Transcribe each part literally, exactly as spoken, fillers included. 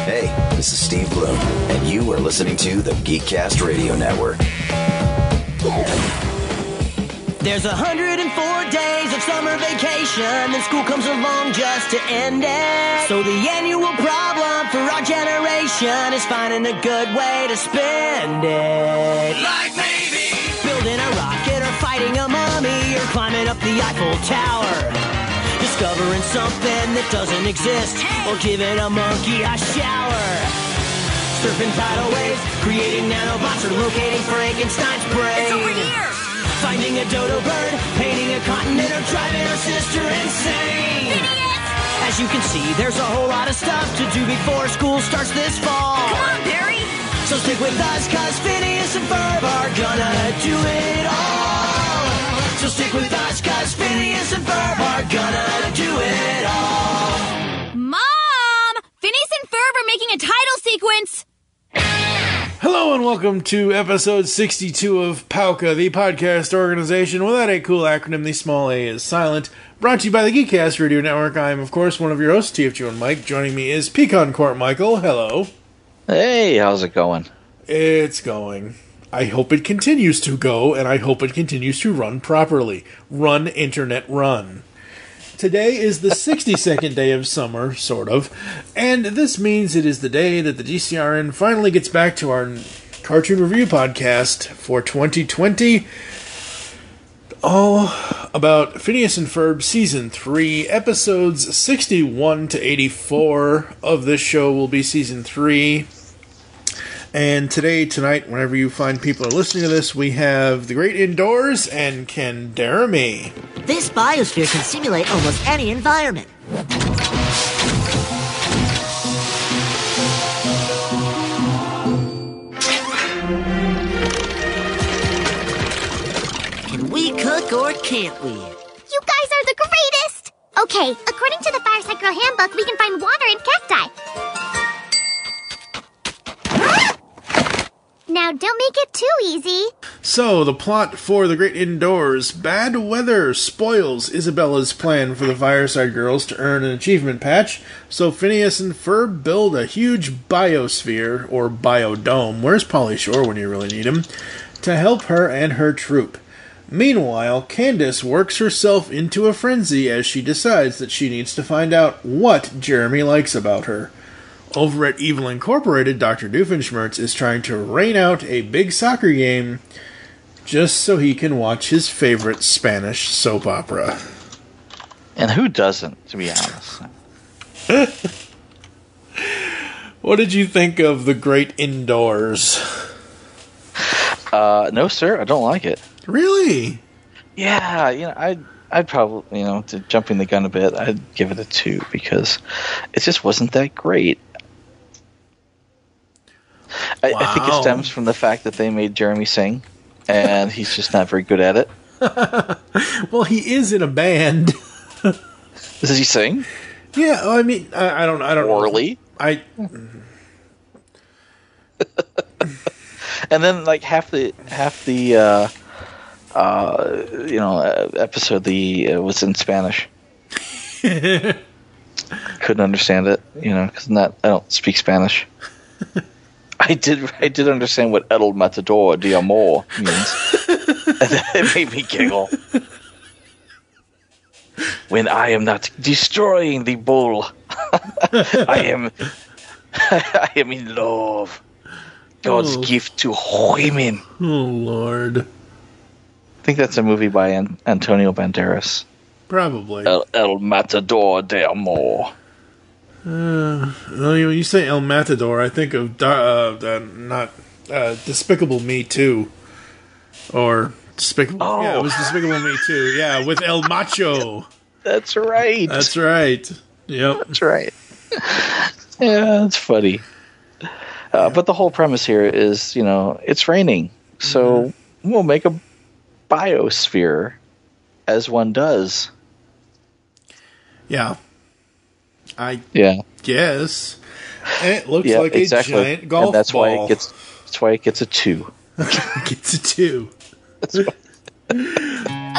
Hey, this is Steve Bloom, and you are listening to the Geekcast Radio Network. There's one hundred four days of summer vacation, then school comes along just to end it. So the annual problem for our generation is finding a good way to spend it. Like maybe building a rocket or fighting a mummy or climbing up the Eiffel Tower. Discovering something that doesn't exist or giving a monkey a shower. Surfing tidal waves, creating nanobots or locating Frankenstein's brain. It's over here! Finding a dodo bird, painting a continent, or driving our sister insane. Idiot! As you can see, there's a whole lot of stuff to do before school starts this fall. Come on, Barry! So stick with us, cause Phineas and Ferb are gonna do it all. So stick with us, cause Phineas and Ferb are gonna do it all. Mom! Phineas and Ferb are making a title sequence! Hello and welcome to episode sixty-two of Pauka, the podcast organization without a cool acronym. The small a is silent. Brought to you by the Geekcast Radio Network. I am, of course, one of your hosts, T F G and Mike. Joining me is Pecan Court Michael. Hello. Hey, how's it going? It's going. I hope it continues to go, and I hope it continues to run properly. Run, internet, run. Today is the sixty-second day of summer, sort of, and this means it is the day that the G C R N finally gets back to our cartoon review podcast for twenty twenty. All about Phineas and Ferb Season three, episodes sixty-one to eighty-four of this show will be Season three. And today, tonight, whenever you find people are listening to this, we have The Great Indoors and Ken Daramy. This biosphere can simulate almost any environment. Can we cook or can't we? You guys are the greatest! Okay, according to the Fireside Girl Handbook, we can find water in cacti. Now, don't make it too easy. So, the plot for The Great Indoors. Bad weather spoils Isabella's plan for the Fireside Girls to earn an achievement patch, so Phineas and Ferb build a huge biosphere, or biodome, where's Pauly Shore when you really need him, to help her and her troop. Meanwhile, Candace works herself into a frenzy as she decides that she needs to find out what Jeremy likes about her. Over at Evil Incorporated, Doctor Doofenshmirtz is trying to rain out a big soccer game just so he can watch his favorite Spanish soap opera. And who doesn't, to be honest? What did you think of The Great Indoors? Uh, no, sir, I don't like it. Really? Yeah, you know, I'd, I'd probably, you know, to jumping the gun a bit, I'd give it a two because it just wasn't that great. I, wow. I think it stems from the fact that they made Jeremy sing, and he's just not very good at it. Well, he is in a band. Does he sing? Yeah, I mean, I, I don't, I don't Orally? know. I. And then, like half the half the uh, uh, you know uh, episode, the uh, was in Spanish. Couldn't understand it, you know, because not I don't speak Spanish. I did I did understand what El Matador de Amor means. And it made me giggle. When I am not destroying the bull, I am I am in love. God's oh. gift to women. Oh, Lord. I think that's a movie by An- Antonio Banderas. Probably. El, El Matador de Amor. Uh, well, you, you say El Matador, I think of uh, uh, not uh, Despicable Me two, or Despicable. Oh. Yeah, it was Despicable Me two. Yeah, with El Macho. That's right. That's right. Yep. That's right. Yeah, that's funny. Uh, but the whole premise here is, you know, it's raining, so mm-hmm. we'll make a biosphere, as one does. Yeah. I yeah. guess. It looks yeah, like exactly. a giant golf and that's ball. Why it gets, that's why it gets a two. It gets a two. Oh,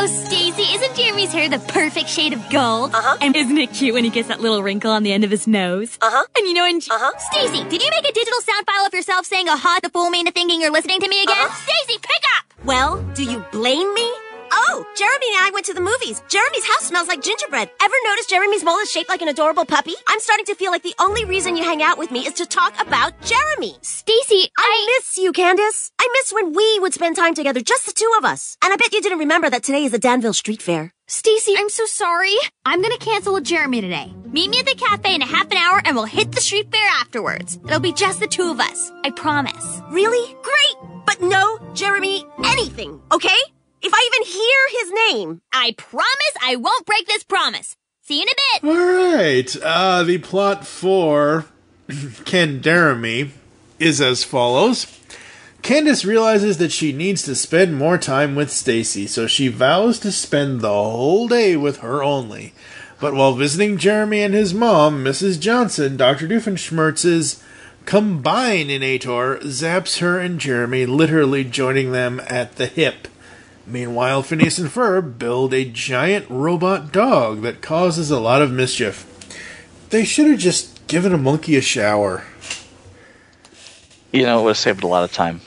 Oh, Stacy, isn't Jeremy's hair the perfect shade of gold? Uh-huh. And isn't it cute when he gets that little wrinkle on the end of his nose? Uh-huh. And you know, and Uh-huh. Stacy, did you make a digital sound file of yourself saying a hot to fool me into thinking you're listening to me again? Uh-huh. Stacy, pick up! Well, do you blame me? Oh, Jeremy and I went to the movies. Jeremy's house smells like gingerbread. Ever notice Jeremy's mole is shaped like an adorable puppy? I'm starting to feel like the only reason you hang out with me is to talk about Jeremy. Stacy, I, I... miss you, Candace. I miss when we would spend time together, just the two of us. And I bet you didn't remember that today is the Danville Street Fair. Stacy, I'm so sorry. I'm gonna cancel with Jeremy today. Meet me at the cafe in a half an hour and we'll hit the street fair afterwards. It'll be just the two of us. I promise. Really? Great! But no Jeremy anything, okay? If I even hear his name. I promise I won't break this promise. See you in a bit. All right. Uh, the plot for Canderemy is as follows. Candace realizes that she needs to spend more time with Stacy, so she vows to spend the whole day with her only. But while visiting Jeremy and his mom, Missus Johnson, Doctor Doofenshmirtz's Combine-inator zaps her and Jeremy, literally joining them at the hip. Meanwhile, Phineas and Ferb build a giant robot dog that causes a lot of mischief. They should have just given a monkey a shower. You know, it would have saved a lot of time.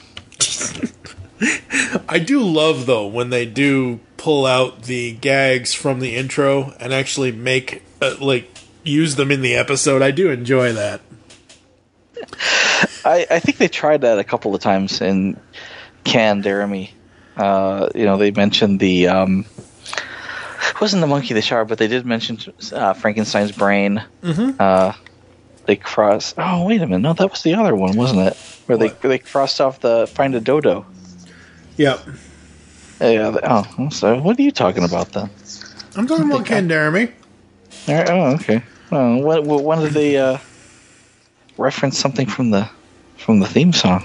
I do love, though, when they do pull out the gags from the intro and actually make, uh, like, use them in the episode. I do enjoy that. I, I think they tried that a couple of times in Canderemy. Uh, you know, they mentioned the, um, it wasn't the monkey the shower, but they did mention uh, Frankenstein's brain. Mm-hmm. Uh, they crossed, oh, wait a minute, no, that was the other one, wasn't it? Where What? they they crossed off the Find a Dodo. Yep. Yeah, they, oh, I'm sorry, what are you talking about then? I'm talking about Canderemy. All right, oh, okay. Oh, when, when did they uh, reference something from the from the theme song?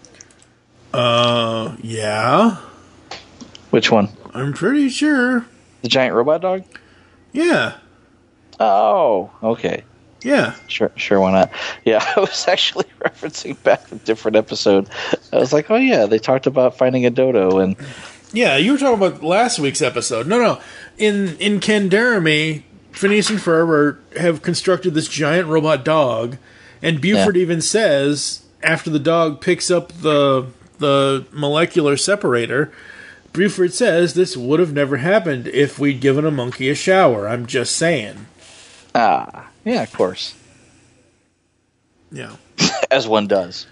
Uh, yeah. Which one? I'm pretty sure. The giant robot dog? Yeah. Oh, okay. Yeah. Sure, sure, why not? Yeah, I was actually referencing back a different episode. I was like, oh yeah, they talked about finding a dodo, and Yeah, you were talking about last week's episode. No, no. In in Canderemy, Phineas and Ferb are, have constructed this giant robot dog, and Buford Yeah. even says, after the dog picks up the the molecular separator, Buford says, this would have never happened if we'd given a monkey a shower. I'm just saying. ah, yeah, of course, Yeah. as one does.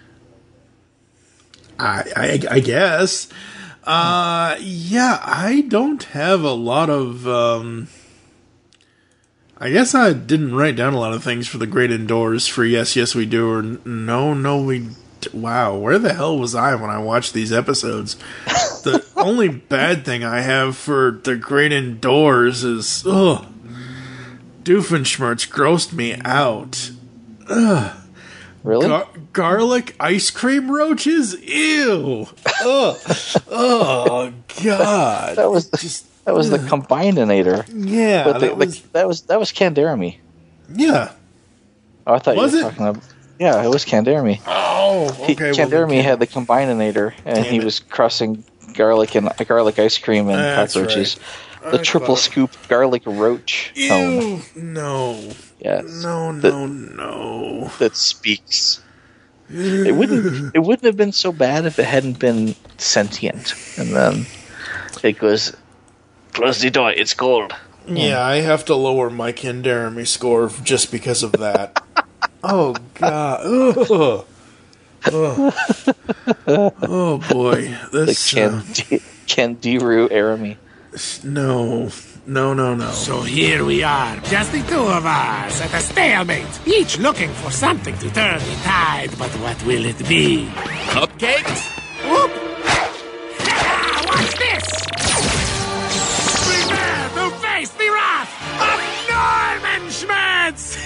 I, I, I guess. Uh, yeah, I don't have a lot of, um, I guess I didn't write down a lot of things for the Great Indoors for Yes, Yes, We Do, or No, No, We D- Wow, where the hell was I when I watched these episodes? The only bad thing I have for the Great Indoors is, ugh, Doofenshmirtz grossed me out. Ugh. Really? Gar- garlic ice cream roaches? Ew. Ugh. Oh, God. that was the, Just, that was the Combine-inator. yeah. But the, that was, the, that was that was Canderemy. yeah. Oh, I thought Was you were it? talking about. Yeah, it was Canderemy. Oh, He, okay. well, Canderemy then- had the Combine-inator, and Damn he it. was crossing garlic and uh, garlic ice cream and That's cockroaches. right. The I triple thought- scoop garlic roach cone. Ew. No. Yes. No, The- no, no. that speaks. It wouldn't. It wouldn't have been so bad if it hadn't been sentient. And then it goes, close the door. It's cold. Yeah, I have to lower my Canderemy score just because of that. Oh, God. Ugh. Ugh. Oh, boy. The This, uh, Candi- Candiru Aramy. no. No, no, no. So here we are, just the two of us, at a stalemate, each looking for something to turn the tide, but what will it be? Cupcakes? Whoop! Watch this! Prepare to face the wrath of Norman Schmertz!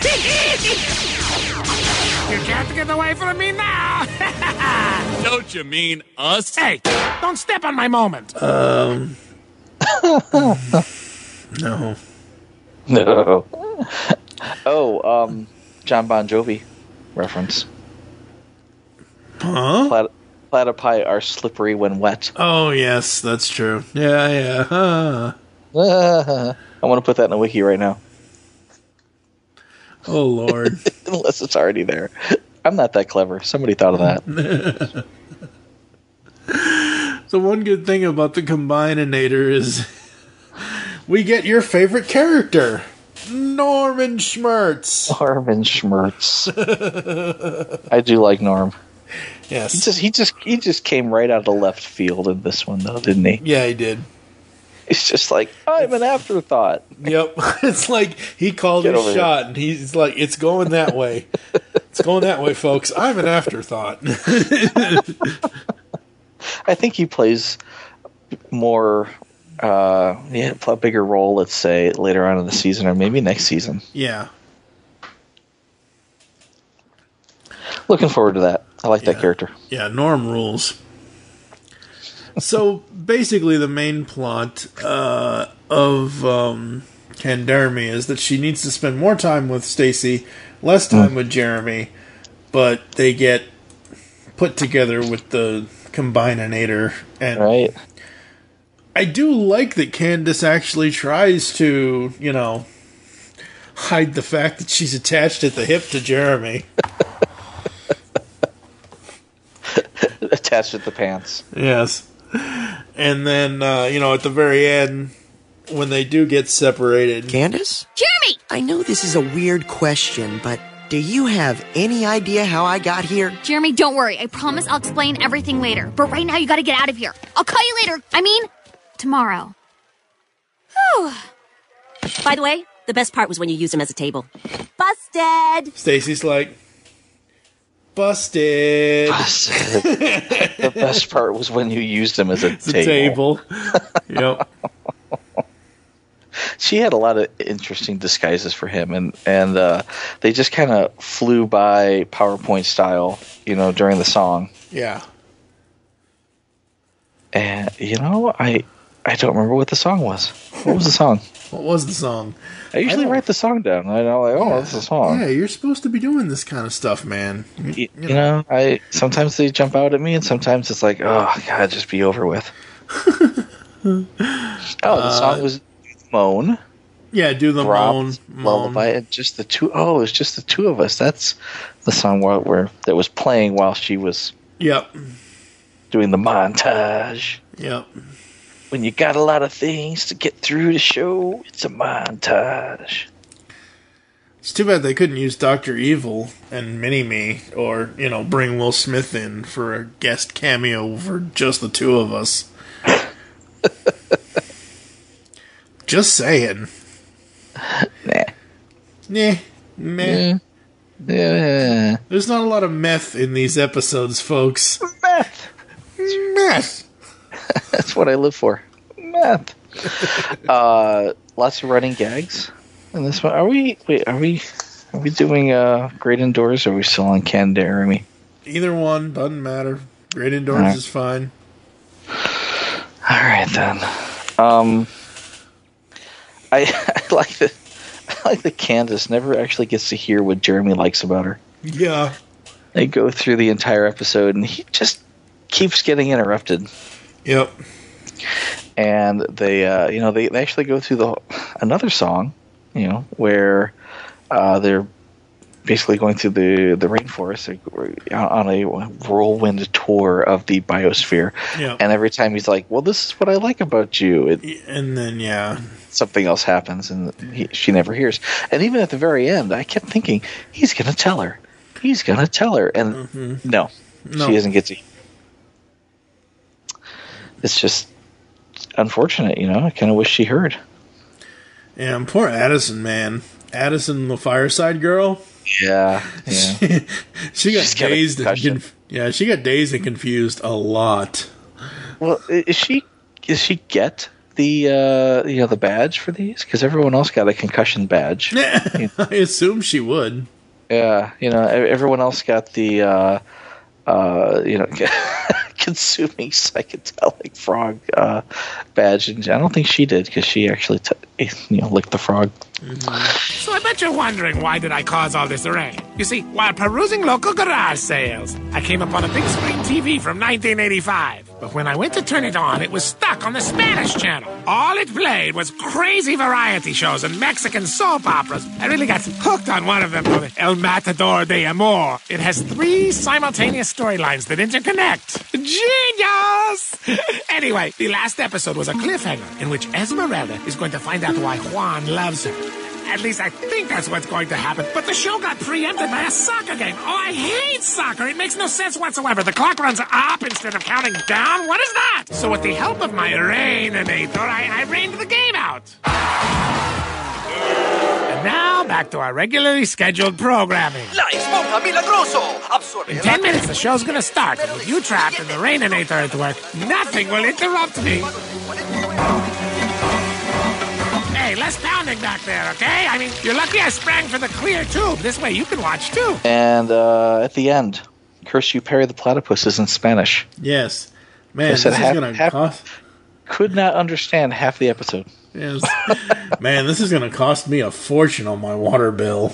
You can't get away from me now! Don't you mean us? Hey, don't step on my moment! Um. No. No. Oh, um, John Bon Jovi reference. Huh? Plat- platypi are slippery when wet. Oh, yes, that's true. Yeah, yeah. Huh. I want to put that in the wiki right now. Oh, Lord. Unless it's already there. I'm not that clever. Somebody thought of that. The one good thing about the Combinator is we get your favorite character, Norman Schmertz. Norman Schmertz. I do like Norm. Yes. He just he just he just came right out of left field in this one though, didn't he? Yeah, he did. It's just like, I'm an afterthought. Yep. It's like he called Get his over shot and he's like, it's going that way. It's going that way, folks. I'm an afterthought. I think he plays more, uh, yeah, a bigger role, let's say, later on in the season or maybe next season. Yeah. Looking forward to that. I like yeah. that character. Yeah, Norm rules. So basically, the main plot uh, of um, Candermy is that she needs to spend more time with Stacy, less time mm. with Jeremy, but they get put together with the Combinator. And right. I do like that Candace actually tries to, you know, hide the fact that she's attached at the hip to Jeremy. Attached at the pants. Yes. And then, uh, you know, at the very end, when they do get separated... Candace? Jeremy! I know this is a weird question, but do you have any idea how I got here? Jeremy, don't worry. I promise I'll explain everything later. But right now, you gotta get out of here. I'll call you later. I mean, tomorrow. Whew. By the way, the best part was when you used him as a table. Busted! Stacy's like... Busted. Busted. The best part was when you used him as a it's table. A table. Yep. She had a lot of interesting disguises for him, and and uh, they just kind of flew by PowerPoint style, you know, during the song. Yeah. And you know, I I don't remember what the song was. What was the song? What was the song? I usually I write the song down. I know, like, oh, yeah. That's the song. Yeah, you're supposed to be doing this kind of stuff, man. You, you, you know, I sometimes they jump out at me, and sometimes it's like, oh God, just be over with. Oh, the song was Moan. Yeah, do the moan, moan. Lullaby. And just the two. Oh, it was just the two of us. That's the song where, where that was playing while she was. Yep. Doing the montage. Yep. When you got a lot of things to get through the show, it's a montage. It's too bad they couldn't use Doctor Evil and Mini-Me, or, you know, bring Will Smith in for a guest cameo for just the two of us. Just saying. Nah. Nah. Meh. Yeah. Yeah. There's not a lot of meth in these episodes, folks. Meth. Meth. That's what I live for. Meth. uh, lots of running gags in this one. Are we? Wait. Are we? Are we doing uh, Great Indoors? Or are we still on Candermy? Either one doesn't matter. Great Indoors right. is fine. All right then. Um, I, I like that. I like that Candace never actually gets to hear what Jeremy likes about her. Yeah. They go through the entire episode, and he just keeps getting interrupted. Yep. And they, uh, you know, they, they actually go through the another song, you know, where uh, they're basically going through the the rainforest on a whirlwind tour of the biosphere. Yep. And every time he's like, "Well, this is what I like about you," it, and then yeah, something else happens, and he, she never hears. And even at the very end, I kept thinking he's going to tell her, he's going to tell her, and mm-hmm. no, no, she doesn't get to. It's just unfortunate, you know. I kind of wish she heard. Yeah, and poor Addison, man. Addison, the Fireside Girl. Yeah, yeah. she, she got She's got dazed. And conf- yeah, she got dazed and confused a lot. Well, is she? Does she get the uh, you know the badge for these? Because everyone else got a concussion badge. I assume she would. Yeah, you know, everyone else got the uh, uh, you know. consuming psychedelic frog uh, badge, and I don't think she did because she actually t- you know licked the frog. Mm-hmm. So I bet you're wondering why did I cause all this rain? You see, while perusing local garage sales, I came upon a big screen T V from nineteen eighty-five. But when I went to turn it on, it was stuck on the Spanish channel. All it played was crazy variety shows and Mexican soap operas. I really got hooked on one of them, El Matador de Amor. It has three simultaneous storylines that interconnect. Genius! Anyway, the last episode was a cliffhanger in which Esmeralda is going to find out why Juan loves her. At least I think that's what's going to happen. But the show got preempted by a soccer game. Oh, I hate soccer. It makes no sense whatsoever. The clock runs up instead of counting down. What is that? So with the help of my Raininator, I, I rained the game out. And now, back to our regularly scheduled programming. La esponja milagroso. Absorbe. In ten minutes, the show's going to start. And with you trapped and the Raininator at work, nothing will interrupt me. Hey, less pounding back there, okay? I mean, you're lucky I sprang for the clear tube. This way you can watch, too. And uh, at the end, Curse You Perry the Platypus is in Spanish. Yes. Man, this said is half- going to half- cost... Could not understand half the episode. Yes. Man, this is going to cost me a fortune on my water bill.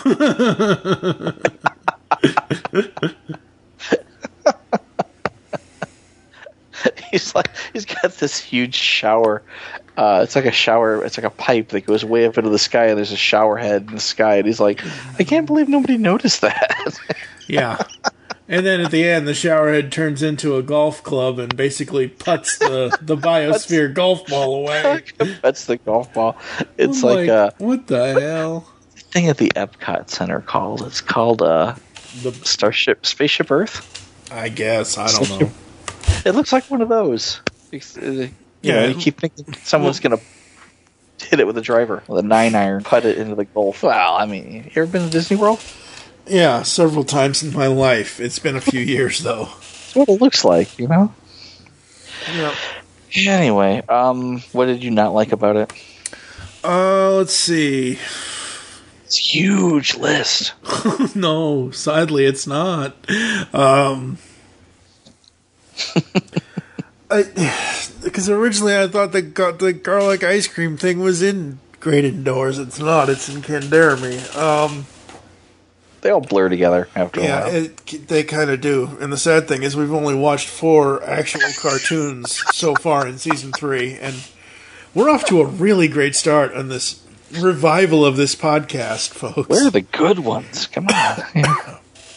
He's like, he's got this huge shower. Uh, it's like a shower. It's like a pipe that goes way up into the sky, and there's a shower head in the sky. And he's like, I can't believe nobody noticed that. Yeah. And then at the end, the showerhead turns into a golf club and basically puts the, the biosphere golf ball away. That's the golf ball. It's I'm like, uh, what the hell? The thing at the Epcot Center called. It's called uh, the Starship, Spaceship Earth. I guess I don't know. It looks like one of those. It's, uh, You Yeah. know, you keep thinking someone's going to hit it with a driver, with a nine iron, put it into the Gulf. Well, I mean, you ever been to Disney World? Yeah, several times in my life. It's been a few years, though. That's what it looks like, you know? Yeah. Anyway, um, what did you not like about it? Uh, let's see. It's a huge list. No, sadly, it's not. Um... Because originally I thought the, gar- the garlic ice cream thing was in Great Indoors. It's not. It's in Canderemy. Um, they all blur together after yeah, a while. It, they kind of do. And the sad thing is we've only watched four actual cartoons so far in season three. And we're off to a really great start on this revival of this podcast, folks. Where are the good ones? Come on. Yeah.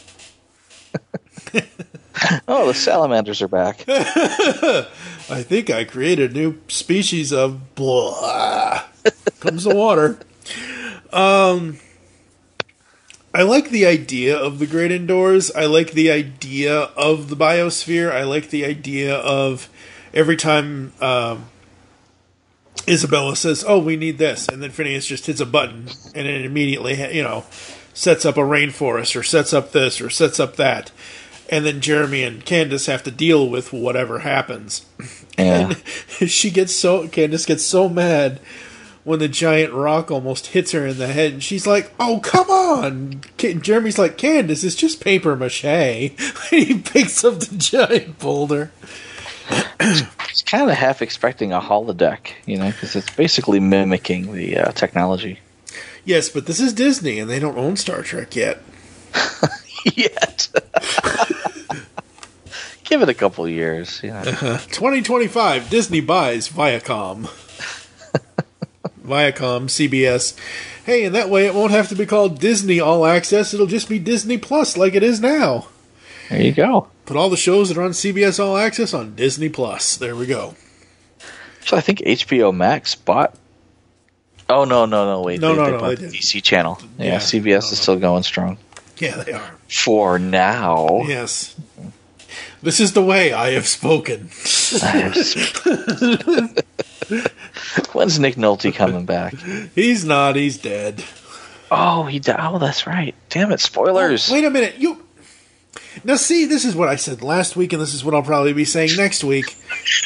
Oh, the salamanders are back. I think I created a new species of blah. Comes the water. Um, I like the idea of the Great Indoors. I like the idea of the biosphere. I like the idea of every time um, Isabella says, "Oh, we need this," and then Phineas just hits a button, and it immediately, you know, sets up a rainforest, or sets up this, or sets up that. And then Jeremy and Candace have to deal with whatever happens. Yeah. And she gets so Candace gets so mad when the giant rock almost hits her in the head, and she's like, "Oh, come on!" Jeremy's like, "Candace, it's just paper mache." And he picks up the giant boulder. It's kind of half expecting a holodeck, you know, because it's basically mimicking the uh, technology. Yes, but this is Disney, and they don't own Star Trek yet. Yet. Give it a couple years. You know. uh-huh. twenty twenty-five, Disney buys Viacom. Viacom, C B S. Hey, and that way it won't have to be called Disney All Access. It'll just be Disney Plus like it is now. There you go. Put all the shows that are on C B S All Access on Disney Plus. There we go. So I think H B O Max bought... Oh, no, no, no, wait. No, they, no, they no, bought they the didn't. D C channel. Yeah, Yeah, C B S no, is no. still going strong. Yeah, they are. For now. Yes. This is the way I have spoken. When's Nick Nolte coming back? He's not. He's dead. Oh, he died. Oh, that's right. Damn it, spoilers. Oh, wait a minute. You Now, see, this is what I said last week, and this is what I'll probably be saying next week.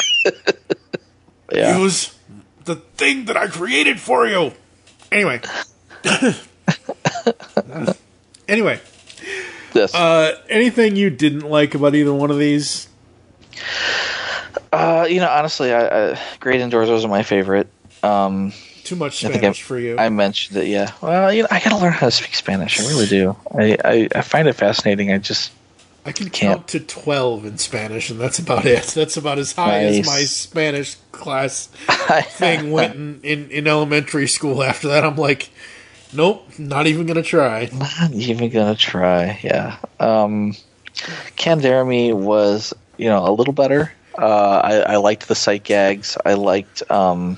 Yeah. Use the thing that I created for you. Anyway. anyway. Yes. Uh, anything you didn't like about either one of these? Uh, you know, honestly, I, I, Great Indoors wasn't my favorite. Um, Too much I think Spanish I, for you. I mentioned it, yeah. Well, you know, I gotta learn how to speak Spanish. I really do. I, I, I find it fascinating. I just... I can Can't. count to twelve in Spanish, and that's about it. That's about as high Nice. as my Spanish class thing went in, in, in elementary school. After that, I'm like, nope, not even going to try. Not even gonna try. Yeah. Um, Canderemy was, you know, a little better. Uh, I, I liked the sight gags. I liked. Um,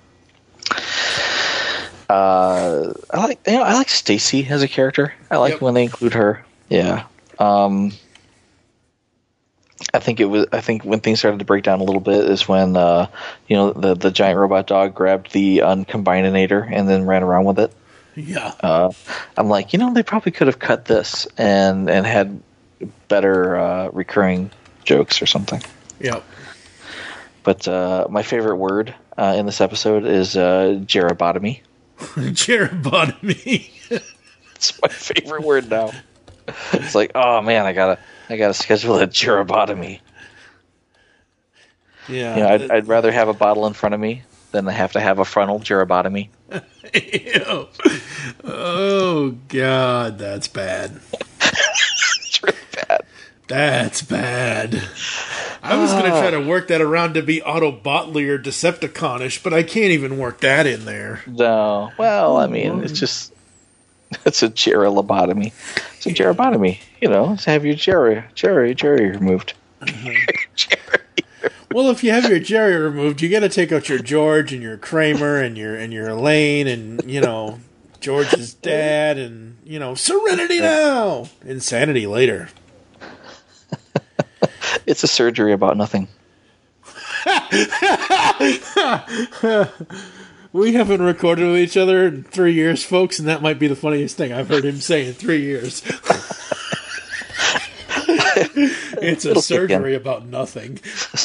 uh, I like. You know, I like Stacy as a character. I like Yep. when they include her. Yeah. Um, I think it was. I think when things started to break down a little bit is when, uh, you know, the the giant robot dog grabbed the Uncombinator and then ran around with it. Yeah. Uh, I'm like, you know, they probably could have cut this and and had better uh, recurring jokes or something. Yep. But uh, my favorite word uh, in this episode is uh, gerobotomy. Gerobotomy. It's my favorite word now. It's like, oh man, I gotta, I gotta schedule a gerobotomy. Yeah. You know, I'd, I'd rather have a bottle in front of me than have to have a frontal gerobotomy. Ew. Oh God, that's bad. It's really bad. That's bad. I was going to try to work that around to be Autobotly or Decepticonish, but I can't even work that in there. No, well, I mean, it's just, it's a gerolobotomy. It's a gerobotomy. You know, to have your Jerry, Jerry, Jerry removed. Jerry. Well, if you have your Jerry removed, you got to take out your George and your Kramer and your and your Elaine and, you know, George's dad and, you know, Serenity now, Insanity later. It's a surgery about nothing. We haven't recorded with each other in three years, folks, and that might be the funniest thing I've heard him say in three years. It's a It'll surgery about nothing.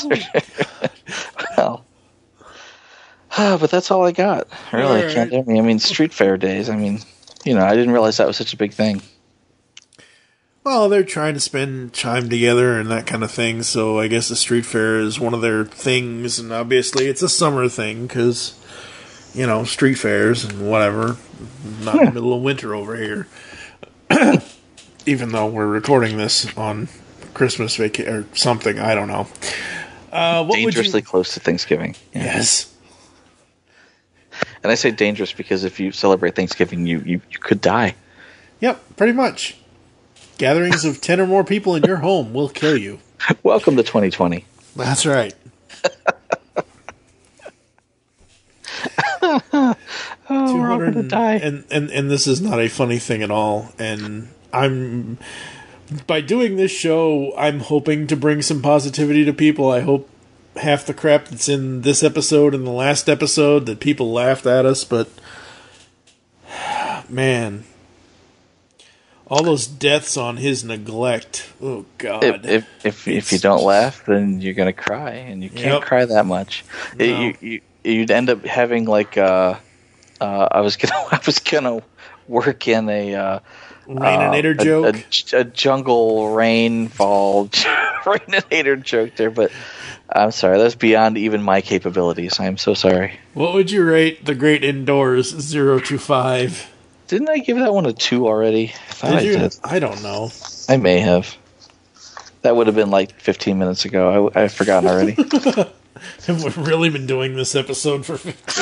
Well, but that's all I got. Really, All right. can't do me. I mean, Street Fair days. I mean, you know, I didn't realize that was such a big thing. Well, they're trying to spend time together and that kind of thing, so I guess the street fair is one of their things, and obviously it's a summer thing, because, you know, street fairs and whatever, not in the middle of winter over here. Even though we're recording this on Christmas vacation or something, I don't know. Uh, what Dangerously would you... close to Thanksgiving. Yeah. Yes. And I say dangerous because if you celebrate Thanksgiving, you, you, you could die. Yep, pretty much. Gatherings of ten or more people in your home will kill you. Welcome to twenty twenty. That's right. Oh, we're all two hundred gonna die. And, and and this is not a funny thing at all. And I'm by doing this show, I'm hoping to bring some positivity to people. I hope half the crap that's in this episode and the last episode that people laughed at us, but man, all those deaths on his neglect. Oh God! If if if, if you don't laugh, then you're gonna cry, and you can't Yep. cry that much. No. It, you, you you'd end up having like uh, uh, I was gonna I was gonna work in a uh, Raininator uh, joke. a, a, a jungle rainfall raininator joke there, but I'm sorry, that's beyond even my capabilities. I am so sorry. What would you rate The Great Indoors zero to five? Didn't I give that one a two already? I thought Did I you? did. I don't know. I may have. That would have been like fifteen minutes ago. I, I've forgotten already. Have we really been doing this episode for fifteen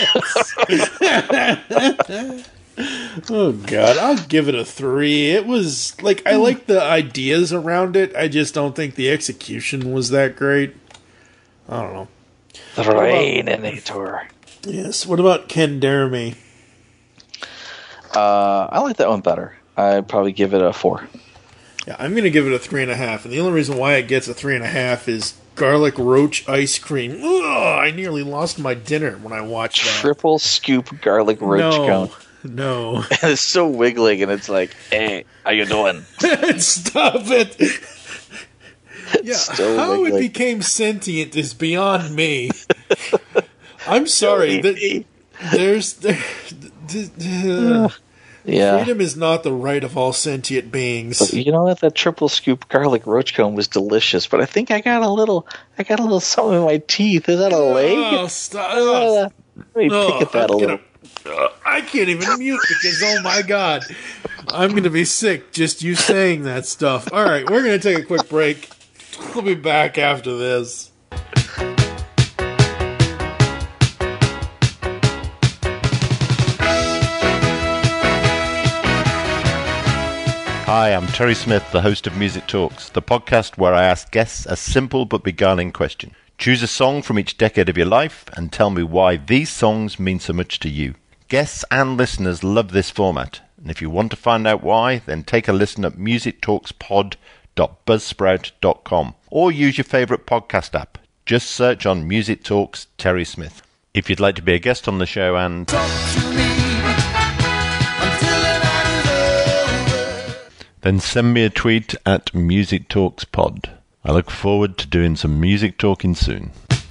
minutes? Oh God, I'll give it a three. It was like I like the ideas around it. I just don't think the execution was that great. I don't know. The Raininator. Yes. What about Ken Jeremy? Uh, I like that one better. I'd probably give it a four. Yeah, I'm going to give it a three and a half, and the only reason why it gets a three and a half is garlic roach ice cream. Ugh, I nearly lost my dinner when I watched that. Triple scoop garlic roach no, cone. no. And it's so wiggling, and it's like, hey, how you doing? Stop it. Yeah, so how wiggly. it became sentient is beyond me. I'm sorry. that there's there, th- th- Yeah. freedom is not the right of all sentient beings. But you know what? That triple scoop garlic roach cone was delicious, but I think I got a little, I got a little something in my teeth. Is that a leg? Oh, stop. Uh, let me Oh, pick at that I'm a little. gonna- uh, I can't even mute because, oh my God. I'm going to be sick just you saying that stuff. All right, we're going to take a quick break. We'll be back after this. Hi, I'm Terry Smith, the host of Music Talks, the podcast where I ask guests a simple but beguiling question. Choose a song from each decade of your life and tell me why these songs mean so much to you. Guests and listeners love this format, and if you want to find out why, then take a listen at music talks pod dot buzzsprout dot com or use your favourite podcast app. Just search on Music Talks Terry Smith. If you'd like to be a guest on the show and then send me a tweet at Music Talks Pod. I look forward to doing some music talking soon.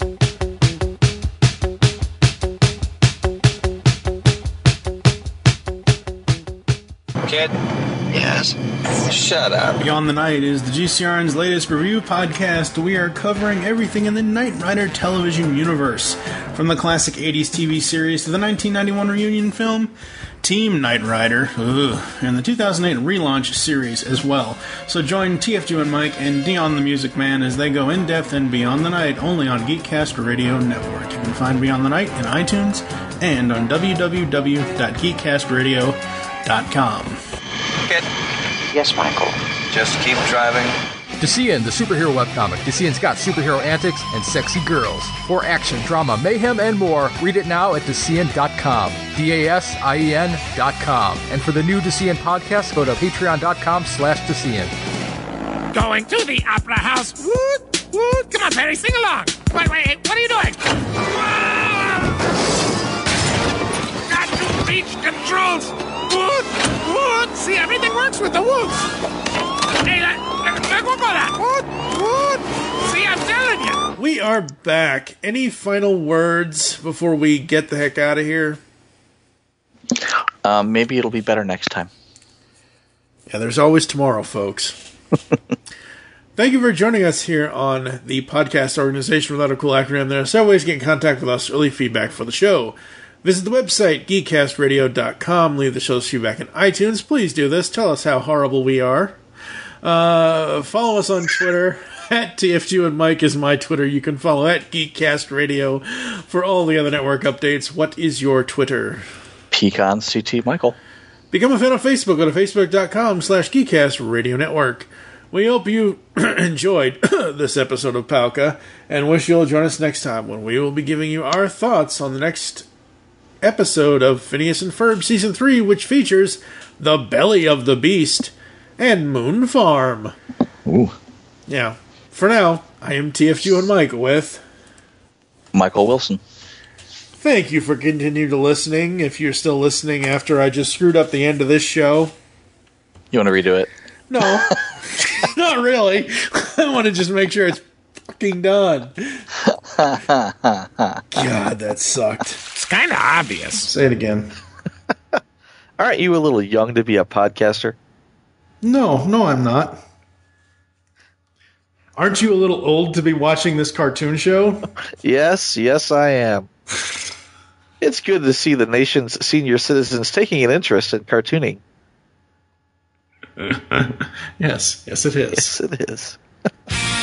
Kid? Yes? Shut up. Beyond the Night is the G C R N's latest review podcast. We are covering everything in the Knight Rider television universe, from the classic eighties T V series to the nineteen ninety-one reunion film, Team Knight Rider, ugh, and the two thousand eight relaunch series as well. So join T F G and Mike and Dion the Music Man as they go in-depth and Beyond the Night only on Geekcast Radio Network. You can find Beyond the Night in iTunes and on w w w dot geekcast radio dot com. Kid? Yes, Michael. Just keep driving. Desian, the superhero webcomic. Desian's got superhero antics and sexy girls. For action, drama, mayhem, and more, read it now at Desian dot com. D A S I E N dot com. And for the new Desian podcast, go to patreon dot com slash Desian. Going to the opera house. Woot, woot. Come on, Perry, sing along. Wait, wait, wait, what are you doing? Got to reach controls. Woot, woot. See, everything works with the woots. Hey, look, look at that. Woot, woot. See, I'm telling you. We are back. Any final words before we get the heck out of here? Um, maybe it'll be better next time. Yeah, there's always tomorrow, folks. Thank you for joining us here on the podcast organization without a cool acronym. There are several ways to get in contact with us or leave feedback for the show. Visit the website, geekcast radio dot com. Leave the show's feedback in iTunes. Please do this. Tell us how horrible we are. Uh, follow us on Twitter. At T F G and Mike is my Twitter. You can follow at Geekcast Radio for all the other network updates. What is your Twitter? Pecan C T Michael. Become a fan on Facebook. Go to facebook dot com slash Geekcast Radio Network. We hope you enjoyed this episode of Palka and wish you'll join us next time when we will be giving you our thoughts on the next episode of Phineas and Ferb Season three, which features The Belly of the Beast and Moon Farm. Ooh. Yeah. For now, I am T F G and Mike with Michael Wilson. Thank you for continuing to listening. If you're still listening after I just screwed up the end of this show. You want to redo it? No. Not really. I want to just make sure it's fucking done. God, that sucked. It's kind of obvious. Say it again. Aren't you a little young to be a podcaster? No, no, I'm not. Aren't you a little old to be watching this cartoon show? Yes, yes, I am. It's good to see the nation's senior citizens taking an interest in cartooning. Yes, yes, it is. Yes, it is.